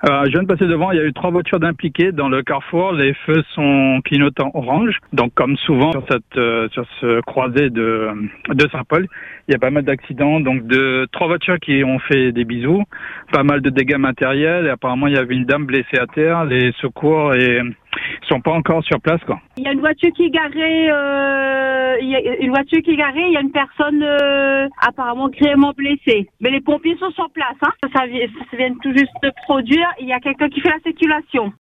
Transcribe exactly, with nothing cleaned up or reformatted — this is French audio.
Euh, je viens de passer devant, il y a eu trois voitures d'impliquées dans le carrefour. Les feux sont clignotants orange. Donc comme souvent sur cette euh, sur ce croisé de de Saint-Paul, il y a pas mal d'accidents. Donc de trois voitures qui ont fait des bisous, pas mal de dégâts matériels. Et apparemment il y avait une dame blessée à terre. Les secours et sont pas encore sur place, quoi. Il y a une voiture qui est garée, euh, il y a une voiture qui est garée, il y a une personne euh, apparemment grièvement blessée. Mais les pompiers sont sur place, hein. Ça, ça vient tout juste de produire. Il y a quelqu'un qui fait la circulation.